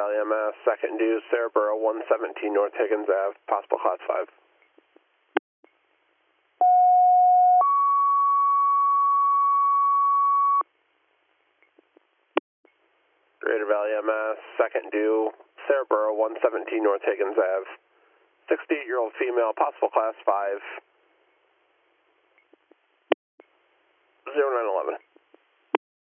Valley MS, second due, Sarahboro, 117 North Higgins Ave, possible class 5. Greater Valley MS, second due, Sarahboro, 117 North Higgins Ave, 68-year-old female, possible class 5, 0911.